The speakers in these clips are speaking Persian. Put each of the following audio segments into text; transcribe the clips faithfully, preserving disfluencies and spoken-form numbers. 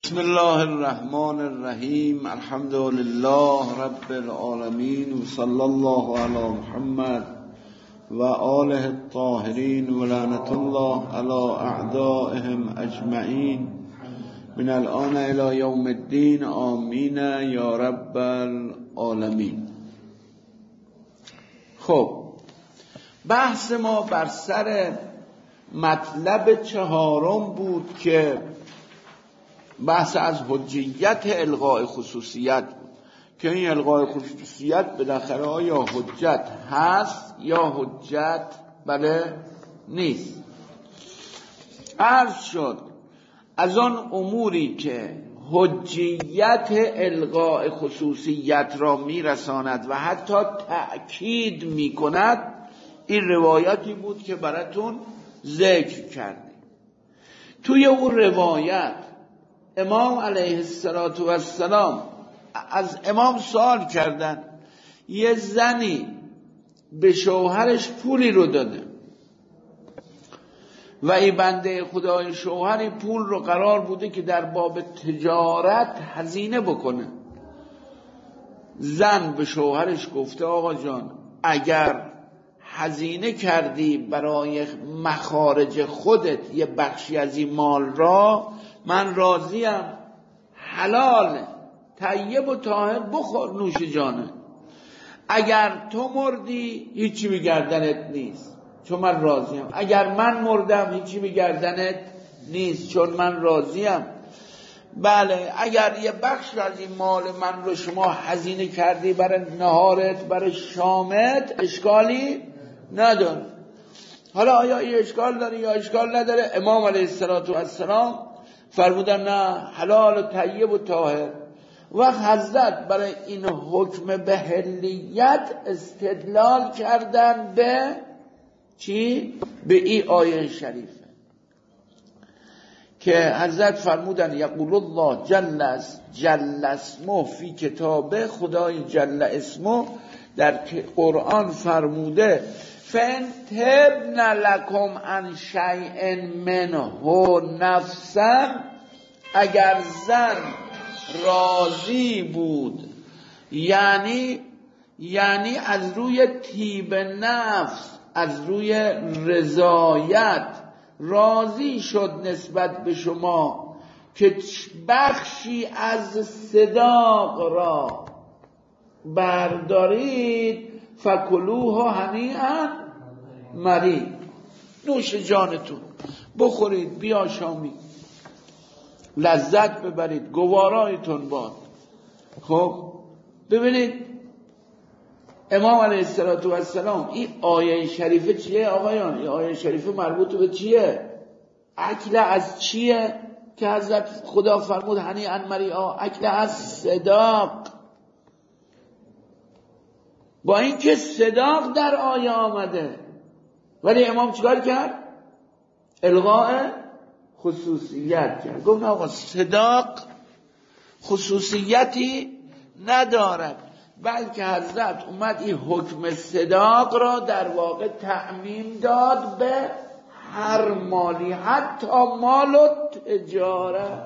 بسم الله الرحمن الرحیم. الحمد لله رب العالمین و صلی الله علی محمد و آله الطاهرین و لعنت الله علی اعدائهم اجمعین من الان الی یوم الدین. آمین یا رب العالمین. خب بحث ما بر سر مطلب چهارم بود که بحث از حجیت الغاء خصوصیت بود که این الغاء خصوصیت بالاخره آیا حجت هست یا حجت بله نیست. عرض شد از آن اموری که حجیت الغاء خصوصیت را میرساند و حتی تأکید میکند این روایتی بود که براتون ذکر کردیم. توی اون روایت امام علیه السلام از امام سوال کردن، یه زنی به شوهرش پولی رو داده و این بنده خدای شوهری پول رو قرار بوده که در باب تجارت هزینه بکنه. زن به شوهرش گفته آقا جان اگر هزینه کردی برای مخارج خودت یه بخشی از این مال را، من راضیم، حلال طیب و طاهر، بخور نوش جانه. اگر تو مردی هیچی به گردنت نیست چون من راضیم، اگر من مردم هیچی به گردنت نیست چون من راضیم. بله اگر یه بخش از این مال من رو شما هزینه کردی برای نهارت برای شامت اشکالی نداره. حالا آیا این اشکال داره یا اشکال نداره؟ امام علیه السلام فرمودن نه، حلال و طیب و طاهر. و حضرت برای این حکم به حلیت استدلال کردن به چی؟ به این آیه شریفه که حضرت فرمودن یقول الله جل جل اسمه فی کتابه، خدای جل اسمه در قرآن فرموده فَإِنْ تِبْنَ لَكُمْ عَنْ شَيْءٍ مِّنْهُ نَفْسًا، اگر زن راضی بود، یعنی یعنی از روی طیب نفس، از روی رضایت راضی شد نسبت به شما که بخشی از صداق را بردارید، فکلوها هنیئا مرید، نوش جانتون بخورید بیاشامید لذت ببرید گوارایتون باد. خب ببینید امام علیه السلام این آیه شریفه چیه آقایان؟ این آیه شریفه مربوط به چیه؟ اکل از چیه که حضرت خدا فرمود هنیئا مریا؟ اکل از صداق. با اینکه صداق در آیه آمده ولی امام چیکار کرد؟ الغاء خصوصیت کرد. گفت آقا صداق خصوصیتی ندارد، بلکه حضرت اومد این حکم صداق را در واقع تعمیم داد به هر مالی، حتی مال و تجارت.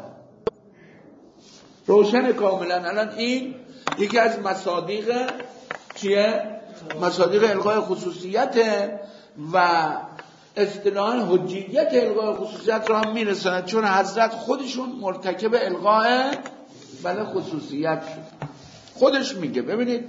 روشن کاملا. الان این یکی از مصادیق چیه؟ مصادیق الغاء خصوصیته و اصطلاحاً حجیت الغاء خصوصیت را هم میرسند، چون حضرت خودشون مرتکب الغاء بله خصوصیت شد. خودش میگه ببینید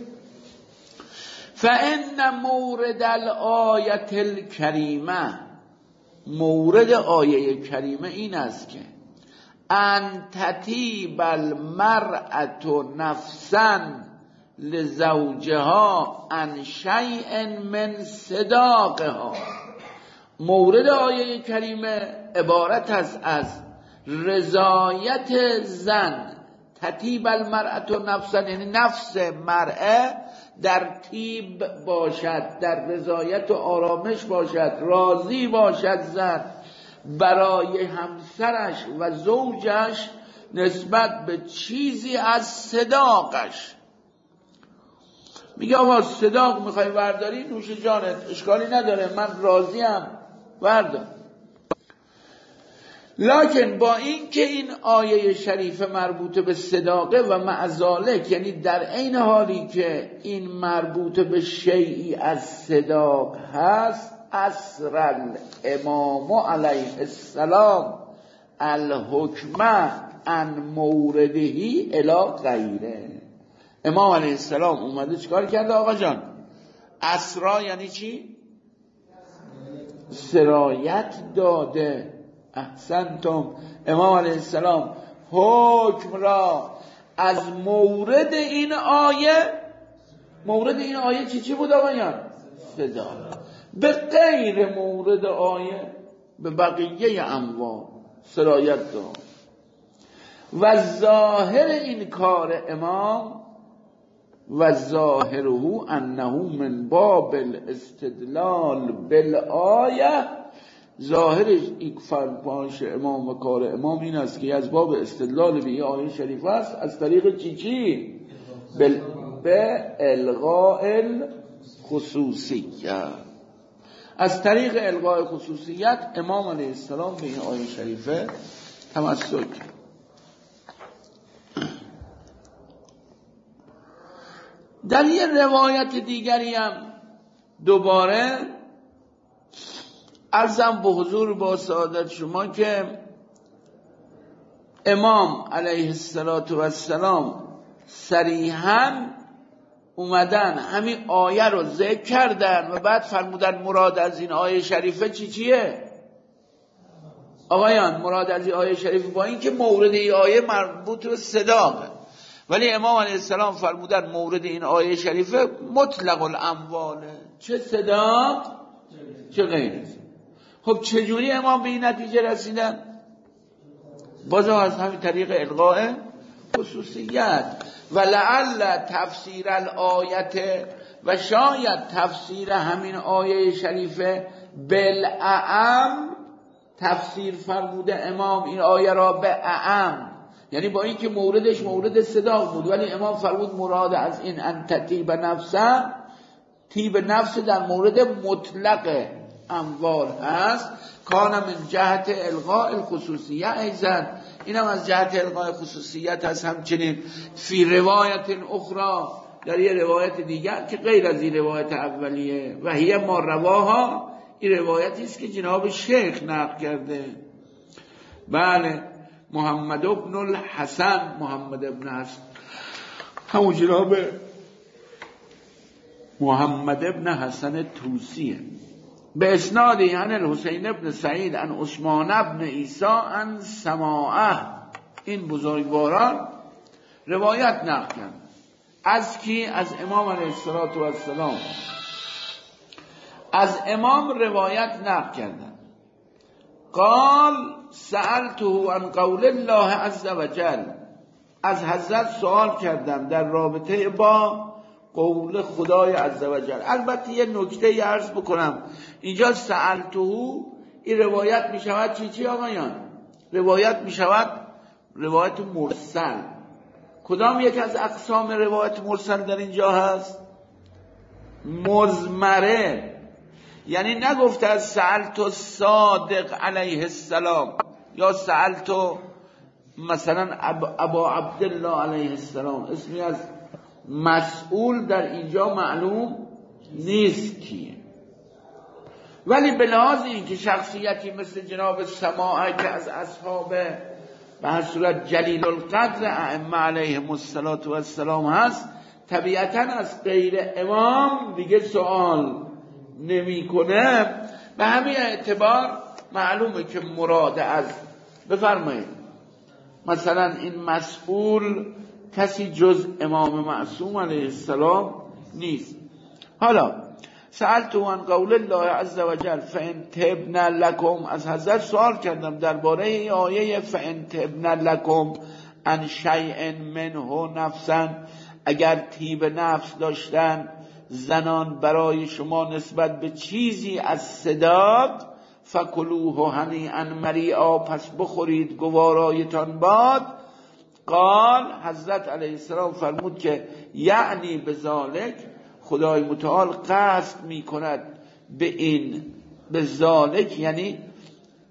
فَإِنَّ مورد الآیت الکریمه، مورد آیه کریمه این است که ان تطیب المرأة نفسا لزوجها عن شیء من صداقها. مورد آیه کریمه عبارت است از رضایت زن، تطیب المرأة نفسا، یعنی نفس مرأه در طیب باشد، در رضایت و آرامش باشد، راضی باشد زن برای همسرش و زوجش نسبت به چیزی از صداقش. میگه آقا صداق میخوای برداری نوش جانت، اشکالی نداره، من راضیم، بردار. لکن با این که این آیه شریفه مربوط به صداقه و معذالک، یعنی در عین حالی که این مربوط به شیئی از صداق هست، اسر الامام علیه السلام الحکم عن موردهی الی غیره. امام علیه السلام اومده چیکار کرده آقا جان؟ اسرا یعنی چی؟ سرایت داده. احسنتم. امام علیه السلام حکم را از مورد این آیه، مورد این آیه چی چی بود آقایان؟ صدا. به غیر مورد آیه به بقیه انواع سرایت داد. و ظاهر این کار امام و ظاهره انه من باب الاستدلال بالآیه، ظاهرش این فرمایش امام و کار امام این است که از باب استدلال به این آیه شریف است، از طریق چی چی؟ بل... به الغاء الخصوصیت، از طریق الغاء خصوصیت امام علیه السلام به این آیه شریفه تمسک. در یه روایت دیگری هم دوباره عرضم به حضور با سعادت شما که امام علیه السلام صریحاً اومدن همین آیه رو ذکر کردن و بعد فرمودن مراد از این آیه شریفه چی چیه؟ آقایان مراد از این آیه شریفه با این که مورد این آیه مربوط به صداقه، ولی امام علیه السلام فرمودن مورد این آیه شریفه مطلق الامواله، چه صداق چه غیره. خب چجوری امام به این نتیجه رسیدن؟ بازم از همین طریق الغاء خصوصیت. و لعل تفسیر الآیت، و شاید تفسیر همین آیه شریفه بالاعم، تفسیر فرموده امام این آیه را به اعم، یعنی با این که موردش مورد صداق بود ولی امام فرمود مراد از این ان تطیب نفسه، طیب نفس در مورد مطلق اموال هست. کان من جهت الغاء الخصوصیه ایضا، اینم از جهت الغاء خصوصیت هست. همچنین فی روایت اخرى، در یه روایت دیگر که غیر از این روایت اولیه، و هی ما رواها، این روایتی است که جناب شیخ نقل کرده. بله، محمد ابن الحسن، محمد ابن حسن، همون جناب محمد ابن حسن توسیه، به اسناد عن الحسین ابن سعید عن عثمان ابن عیسی عن سماعه. این بزرگواران روایت نقل کردند از کی؟ از امام علیه السلام. از امام روایت نقل کردند. قال سألته عن قول الله عز وجل، از حضرت سوال کردم در رابطه با قول خدای عزوجل. البته یه نکته عرض بکنم اینجا، سألته این روایت می شود چی چی آقایان؟ روایت می شود روایت مرسل. کدام یک از اقسام روایت مرسل در اینجا هست؟ مضمره، یعنی نگفته از سألت صادق علیه السلام یا سألت مثلا ابا عبدالله علیه السلام، اسمی از مسئول در اینجا معلوم نیست کیه، ولی به لحاظ این که شخصیتی مثل جناب سماعه که از اصحاب به هر صورت جلیل القدر ائمه علیهم السلام هست، طبیعتا از غیر امام دیگه سوال نمی کنه. به همین اعتبار معلومه که مراد از، بفرمایید مثلا این مسئول کسی جز امام معصوم علیه السلام نیست. حالا سألتو عن قول الله عز وجل فإن تبن لكم، از حضرت سوال کردم درباره این آیه فإن تبن لكم عن شیء منه نفسا، اگر طیب نفس داشتن زنان برای شما نسبت به چیزی از صداق، فکلوه هنیئا مریئا، پس بخورید گوارایتان باد. قال حضرت علیه السلام فرمود که یعنی به ذالک، خدای متعال قصد می کند به این، به ذالک یعنی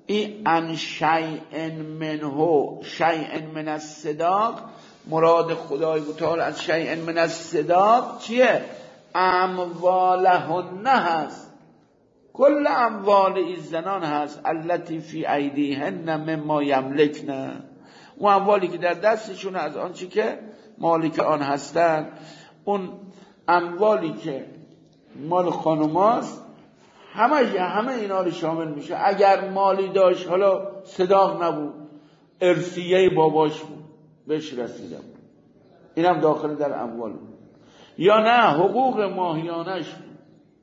این ان شیء منه شیء من الصداق، مراد خدای تعالی از شیء من الصداق چیه؟ اموالهن هست، کل اموال این زنان هست، التی فی ایدیهن مما یملکن، اون اموالی که در دستشون از آنچه که مالک آن هستن، اون اموالی که مال خانماست همه همه اینا رو شامل میشه. اگر مالی داشت، حالا صداق نبود، ارثیه باباش بود بهش رسیدم، اینم داخل در اموال بود، یا نه حقوق ماهیانش بود،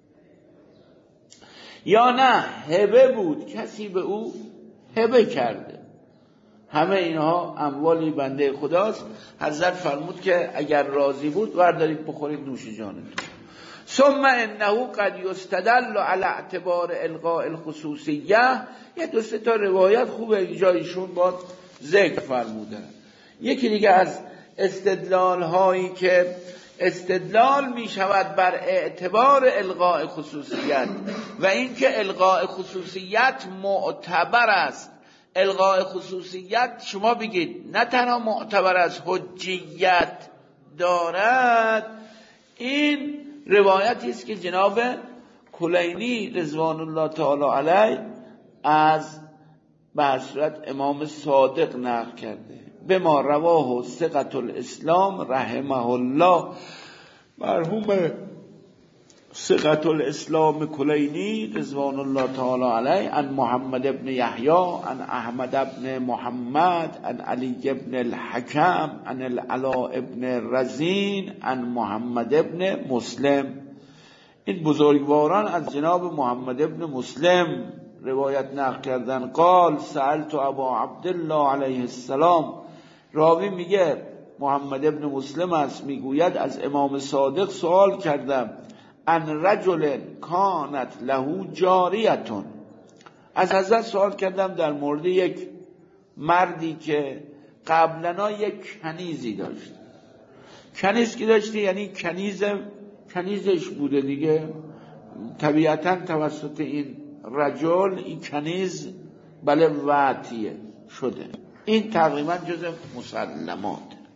یا نه هبه بود، کسی به او هبه کرده، همه اینها اموالی بنده خداست. حضرت فرمود که اگر راضی بود بردارید بخورید نوش جانتون. ثم انه قد یستدل علی اعتبار الغاء الخصوصیه. یه دو سه تا روایت خوبه اینجا ایشون با ذکر فرمودن. یکی دیگه از استدلال هایی که استدلال می شود بر اعتبار الغاء خصوصیت و اینکه الغاء خصوصیت معتبر است. الغاء خصوصیت شما بگید نه تنها معتبر از حجیت دارد، این روایتی است که جناب کلینی رضوان الله تعالی علیه از به صورت امام صادق نقل کرده. به ما رواه ثقة الاسلام رحمه الله، مرحوم ثقة الاسلام کلینی رضوان الله تعالی علیه، عن محمد ابن یحیی، عن احمد ابن محمد، عن علی ابن الحکم، عن العلاء ابن رزین، عن محمد ابن مسلم. این بزرگواران از جناب محمد ابن مسلم روایت نقل کردن. قال سألت ابا عبدالله علیه السلام، راوی میگه محمد ابن مسلم است، میگوید از امام صادق سوال کردم، ان رجل کانت له جاریتون، از حضرت سوال کردم در مورد یک مردی که قبلنا یک کنیزی داشت. کنیز کی داشتی؟ یعنی کنیز کنیزش بوده دیگه، طبیعتا توسط این رجل این کنیز بله وعطیه شده، این تقریبا جز مسلمات.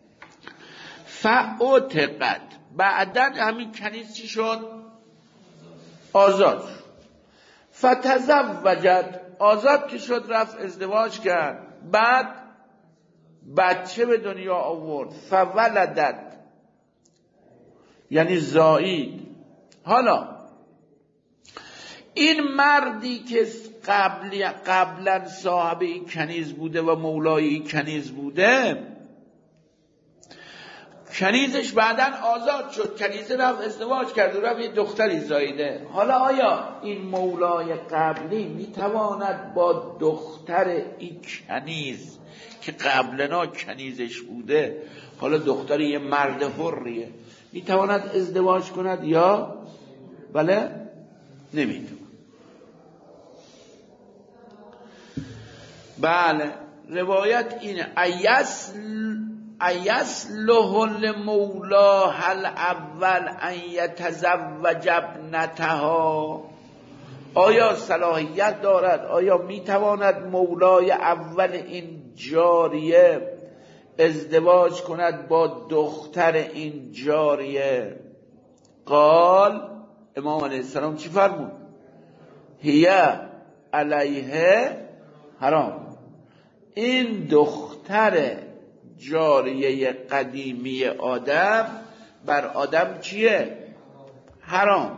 فاعتقد، بعداً همین کنیز چی شد؟ آزاد شد. فتزوجت، آزاد که شد رفت ازدواج کرد، بعد بچه به دنیا آورد. فولدت یعنی زایید. حالا این مردی که قبل قبلا صاحب این کنیز بوده و مولای این کنیز بوده، کنیزش بعداً آزاد شد، کنیز رفت ازدواج کرد و رفت یه دختری زاییده. حالا آیا این مولای قبلی میتواند با دختر این کنیز که قبلنا کنیزش بوده، حالا دختر یه مرد حریه، میتواند ازدواج کند یا بله نمیتواند؟ بله روایت اینه، ایسل ایسلح لمولاها الاول ان یتزوج ابنتها، آیا صلاحیت دارد، آیا میتواند مولای اول این جاریه ازدواج کند با دختر این جاریه؟ قال، امام علیه السلام چی فرمود؟ هی علیه حرام، این دختر جاریه قدیمی آدم بر آدم چیه؟ حرام.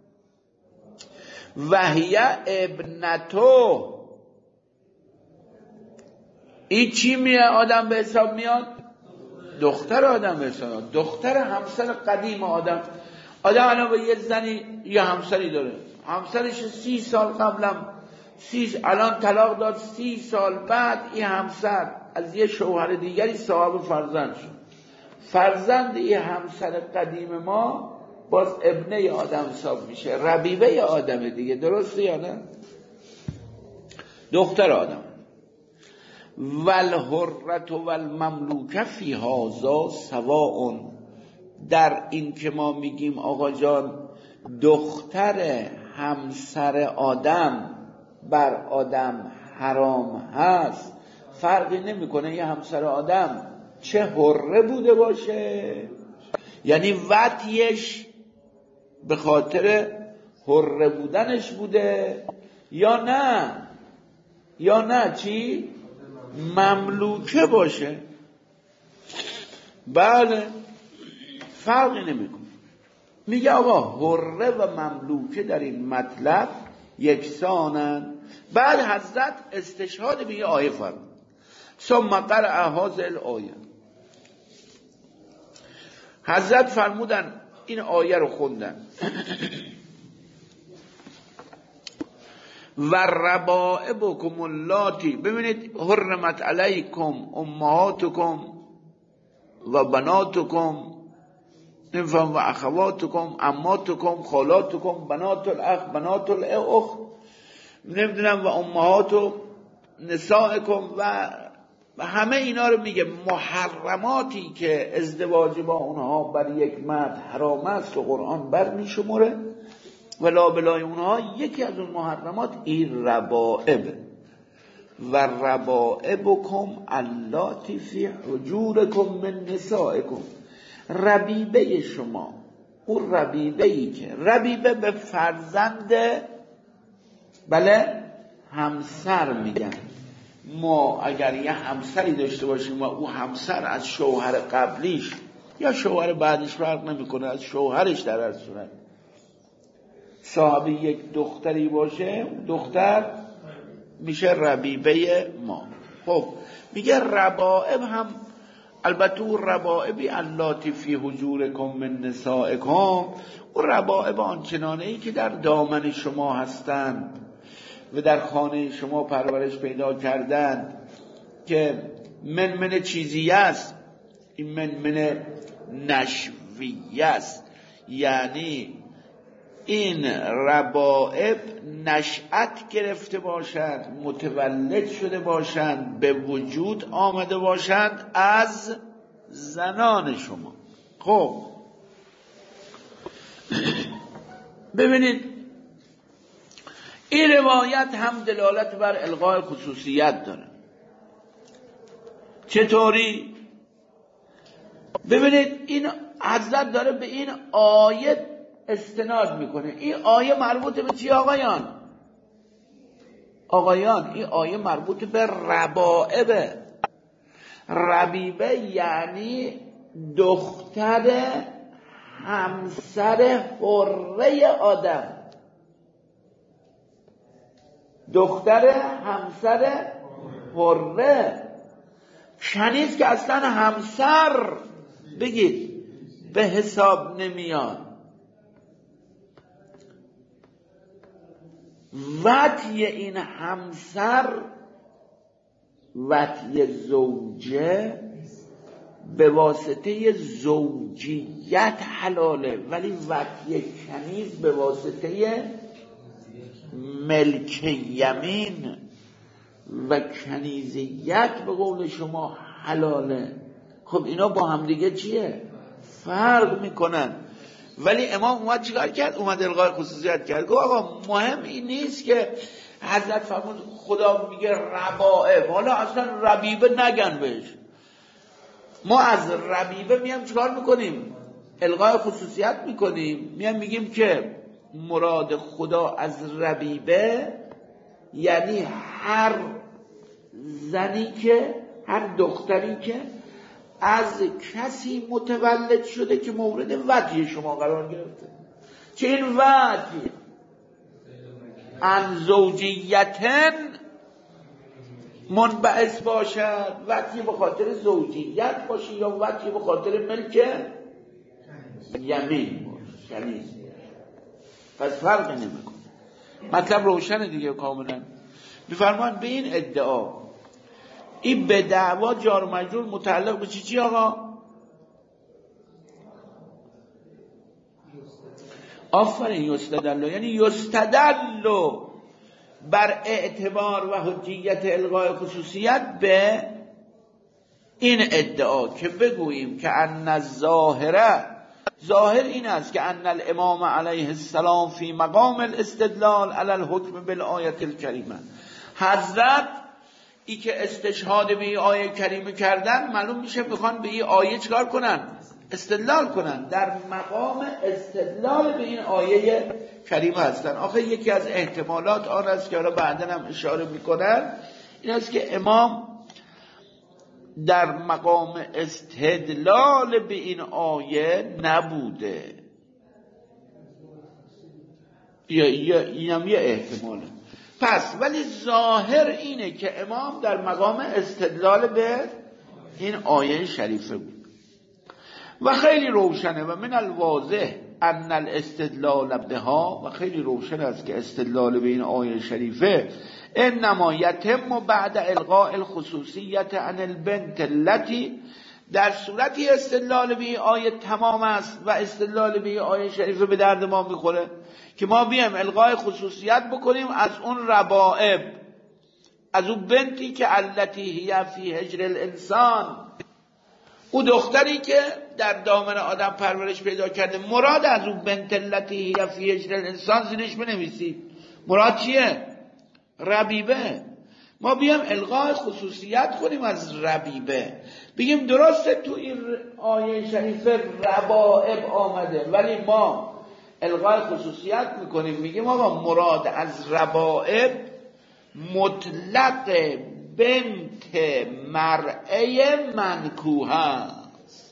وهی ابنتو، این چی میه آدم به حساب میاد؟ دختر آدم به حساب میاد، دختر همسر قدیم آدم. آدم الان به یه زنی یه همسری داره، همسرش سی سال قبلم سی الان طلاق داد، سی سال بعد این همسر از یه شوهر دیگری صاحب فرزند شد، فرزند این همسر قدیم ما باز ابنه آدم حساب میشه، ربیبه آدم دیگه، درسته یا نه؟ دختر آدم. والحرة والمملوکه فی هذا سواء، در این که ما میگیم آقا جان دختر همسر آدم بر آدم حرام هست فرقی نمیکنه یه همسر آدم چه حره بوده باشه، یعنی وطیش به خاطر حره بودنش بوده یا نه، یا نه چی؟ مملوکه باشه. بله فرقی نمیکنه. میگه آقا حره و مملوکه در این مطلب یکسانن. بعد حضرت استشهاد به یه آیه فرمود، ثم قرأ هذه الآیه. حضرت فرمودن این آیه رو خوندن و ربائبکم اللاتی، ببینید حرمت علیکم امهاتکم و بناتکم نفهم و اخواتکم عماتکم خالاتکم بنات الاخ بنات الاخت نمیدونم و امهات و نسائکم و همه اینا رو میگه. محرماتی که ازدواج با اونها بر یک مرد حرام است و قرآن بر میشموره و لابلای اونها یکی از اون محرمات این ربائب و ربائبکم اللاتی فی حجورکم من نسائکم. ربیبه شما، اون ربیبه ای که ربیبه به فرزند بله همسر میگن. ما اگر یه همسری داشته باشیم و او همسر از شوهر قبلیش یا شوهر بعدش فرق نمیکنه، از شوهرش در هر صورت صاحب یک دختری باشه، دختر میشه ربیبه ما. خب میگه ربائب هم البته اون ربائبی اللاتی فی حجورکم من نسائکم، اون ربائب آنچنانه ای که در دامن شما هستند و در خانه شما پرورش پیدا کردند که من من چیزی است، این من من نشوی است، یعنی این ربائب نشأت گرفته باشند، متولد شده باشند، به وجود آمده باشند از زنان شما. خب ببینید این روایت هم دلالت بر الغای خصوصیت داره. چطوری؟ ببینید این حضرت داره به این آیه استناد میکنه. این آیه مربوط به چی آقایان؟ آقایان این آیه مربوط به ربائبه. ربیبه یعنی دختر همسر حره آدم، دختر همسر حره. کنیز که اصلا همسر بگید به حساب نمیاد. وطی این همسر وطی زوجه به واسطه زوجیت حلاله، ولی وطی کنیز به واسطه ملک یمین و کنیزیت به قول شما حلاله. خب اینا با هم دیگه چیه؟ فرق میکنن. ولی امام اومد چیکار کرد؟ اومد الغای خصوصیت کرد. گفت آقا مهم این نیست که حضرت فرمود خدا میگه ربائب، حالا اصلا ربیبه نگن بهش. ما از ربیبه میام چیکار میکنیم؟ الغای خصوصیت میکنیم، میام میگیم که مراد خدا از ربیبه یعنی هر زنی که، هر دختری که از کسی متولد شده که مورد وطی شما قرار گرفته. چه این وطی ان زوجیتن منبعث باشد، وطی به خاطر زوجیت باشه یا وطی به خاطر ملک یمین باشه، یعنی پس فرق نمیکنه. مطلب روشنه دیگه کاملا. میفرمان به این ادعا این به دعوا جار و مجرور متعلق به چی چی آقا؟ آفرین یستدل، یعنی یستدل بر اعتبار و حجیت الغای خصوصیت به این ادعا که بگوییم که ان الظاهره، ظاهر این است که ان الامام علیه السلام فی مقام الاستدلال علی الحکم بالآیه الکریمه، حضرت ای که استشهاد به این آیه کریمه کردن، معلوم میشه میخوان به این آیه چکار کنن؟ استدلال کنن. در مقام استدلال به این آیه کریمه هستن. آخه یکی از احتمالات آن است که حالا بعداً هم اشاره میکنن، این است که امام در مقام استدلال به این آیه نبوده. یا یا اینم یه احتماله. پس ولی ظاهر اینه که امام در مقام استدلال به این آیه شریفه بود و خیلی روشنه. و من الواضح ان الاستدلال بها، و خیلی روشن است که استدلال به این آیه شریفه انما یتم بعد الغاء الخصوصیت عن البنت التي، در صورتی استدلال به این آیه تمام است و استدلال به این آیه شریفه به درد ما میخوره که ما بیایم الغای خصوصیت بکنیم از اون ربائب، از اون بنتی که التی هی فی حجر الانسان، او دختری که در دامن آدم پرورش پیدا کرده. مراد از اون بنت التی هی فی حجر الانسان زیرش بنویسید مراد چیه؟ ربیبه. ما بیایم الغای خصوصیت کنیم از ربیبه، بگیم درسته تو این آیه شریفه ربائب آمده، ولی ما الغای خصوصیت میکنیم، میگیم آقا مراد از ربائب مطلق بنت مرعه منکوه است.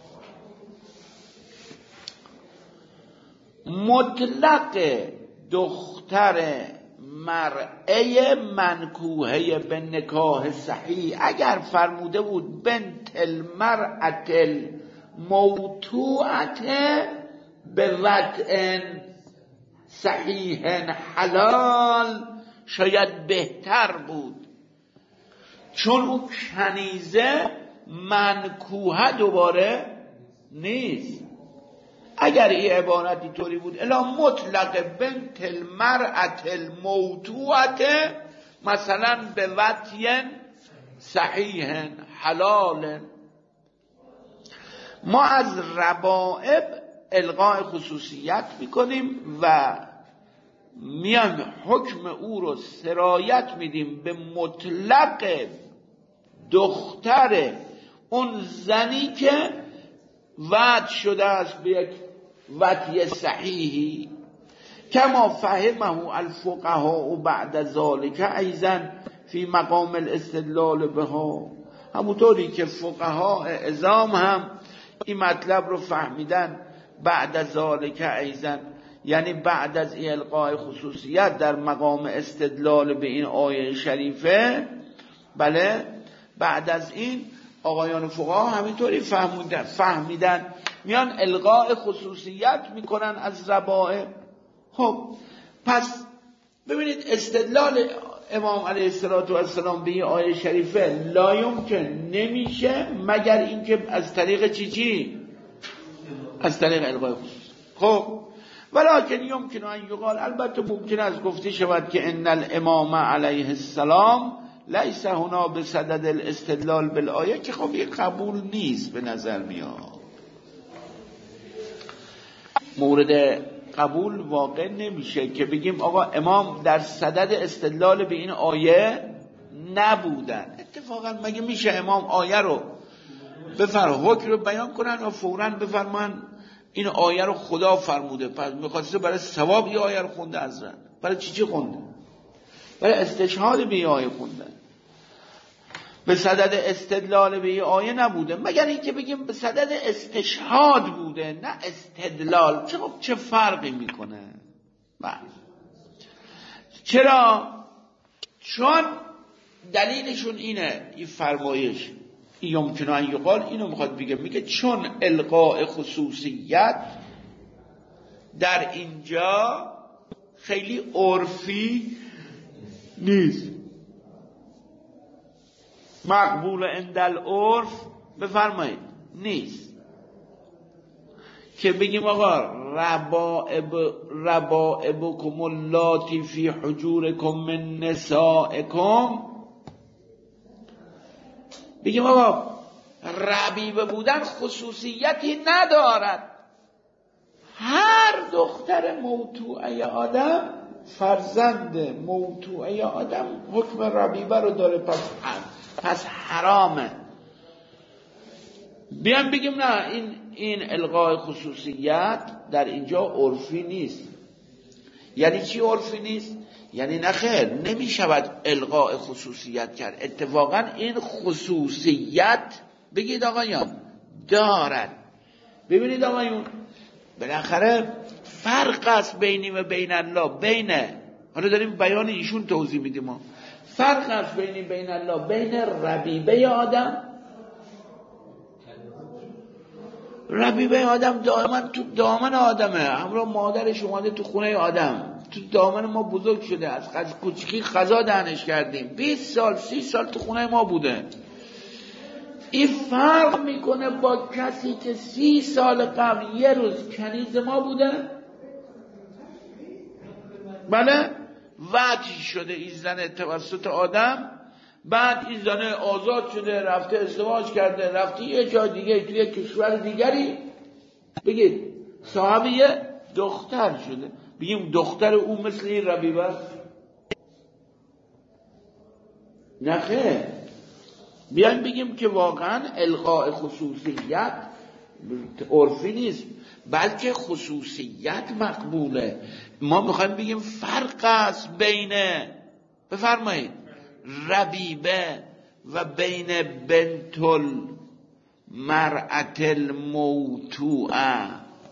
مطلق دختر مرعه منکوهه به نکاح صحیح. اگر فرموده بود بنت المرأة الموتوعة به وطئ صحیح حلال شاید بهتر بود، چون او کنیزه منکوهه دوباره نیست. اگر این عبارتی طوری بود الا مطلق بنت المرأة الموتوعة مثلا به وطئ صحیح حلال. ما از ربائب الغاء خصوصیت میکنیم و میان حکم او رو سرایت میدیم به مطلق دختر اون زنی که وعد شده است به یک وطئ صحیحی، کما فهمه الفقهاء بعد ذلك ایضا فی مقام الاستدلال بها، همونطوری که فقها اعظام هم این مطلب رو فهمیدن بعد از ذالک ایضا، یعنی بعد از این الغای خصوصیت در مقام استدلال به این آیه شریفه. بله بعد از این آقایان فقها همینطوری فهمیدن فهمیدن میان الغای خصوصیت میکنن از ربائب. خب پس ببینید استدلال امام علیه السلام به این آیه شریفه لا یمکن نمیشه مگر اینکه از طریق چی چی؟ از طریق الغای خصوصی. خب ولکن یمکن ان یقال، البته ممکن است گفته شود که ان الامام علیه السلام لیس هنا بصدد الاستدلال بالآیه، که خب یک قبول نیست به نظر میاد، مورد قبول واقع نمیشه که بگیم آقا امام در صدد استدلال به این آیه نبودن. اتفاقا مگه میشه امام آیه رو بفر حکم رو بیان کنن و فوراً بفرمان این آیه رو خدا فرموده، پس میخواسته برای ثواب این آیه رو خونده حضرت؟ برای چی چی خونده؟ برای استشهاد به این آیه خونده، به صدد استدلال به این آیه نبوده، مگر اینکه بگیم به صدد استشهاد بوده نه استدلال. چه چه فرقی میکنه؟ بله. چرا؟ چون دلیلشون اینه، این فرمایش یمکن ان یقال اینو میخواد بگه، میگه چون الغاء خصوصیت در اینجا خیلی عرفی نیست، مقبول عند العرف بفرمایید نیست، که بگیم آقا ربائب ربائبکم اللاتی فی حجورکم من نسائکم، بگیم آقا ربیبه بودن خصوصیتی ندارد، هر دختر موتوعه آدم فرزند موتوعه آدم حکم ربیبه رو داره، پس پس حرامه. بیان بگیم نه این این الغای خصوصیت در اینجا عرفی نیست. یعنی چی عرفی نیست؟ یعنی نه خیر، نمی شود الغای خصوصیت کرد. اتفاقا این خصوصیت بگید آقایان دارد. ببینید آقایون، بالاخره فرق است بینی و بین الله، بینه، حالا داریم بیان ایشون توضیح میدیم ما، فرق است بینی بین الله بین ربیبه آدم. ربیبه آدم دائما تو دامن آدمه، همراه مادرش اومده تو خونه آدم، تو دامن ما بزرگ شده، از خز کوچیکی خزا دهنش کردیم، بیست سال سی سال تو خونه ما بوده. این فرق میکنه با کسی که سی سال قبل یه روز کنیز ما بوده، بله، وحی شده این زن توسط آدم، بعد این زن آزاد شده رفته ازدواج کرده، رفته یه جا دیگه توی کشور دیگری، بگید صاحب یه دختر شده، بگیم دختر او مثل این ربیبه است؟ نخیر. بیایم بگیم که واقعا الغاء خصوصیت عرفی نیست، بلکه خصوصیت مقبوله. ما میخوایم بگیم فرق است بین، بفرمایید، ربیبه و بین بنت المرأة الموتوعه.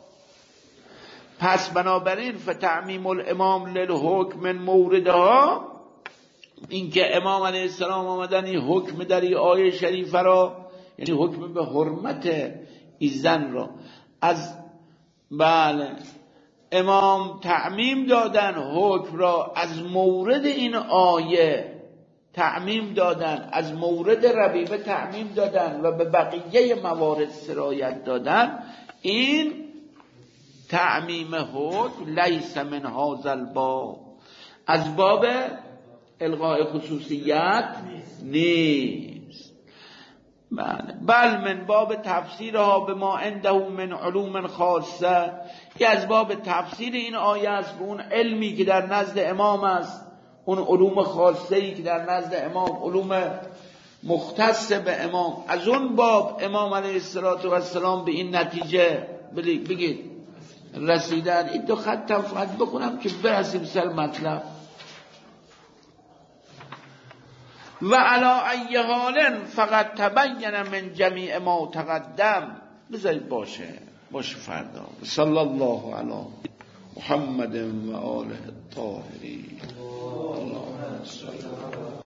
پس بنابراین فتعمیم الامام للحکم من موردها، این که امام علیه السلام آمدن این حکم در این آیه شریفه را، یعنی حکم به حرمت این زن را از بله امام تعمیم دادن، حکم را از مورد این آیه تعمیم دادن، از مورد ربیبه تعمیم دادن و به بقیه موارد سرایت دادن. این تعمیم حکم لیس من هذا الباب، از باب الغاء خصوصیت نیست، بل من باب تفسیرها به ما عنده من علوم خاصه، که از باب تفسیر این آیه است به اون علمی که در نزد امام است، اون علوم خاصه‌ای که در نزد امام، علوم مختص به امام، از اون باب امام علیه السلام به این نتیجه بگید رسیدن. این دو خط فقط بخونم که برسیم سر مطلب. و علی ای حال فقط تبین من جمیع ما تقدم. بذارید باشه باشه فردا. صلی الله علی محمد و آله الطاهرین. اللهم صل